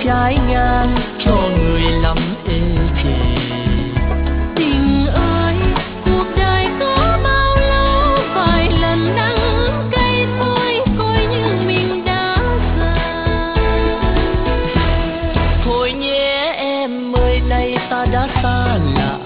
trái ngang cho người lắm ê chề. Tình ơi, cuộc đời có bao lâu vài lần đắng cay thôi, coi như mình đã già. Thôi nhé em ơi, nay ta đã xa lạ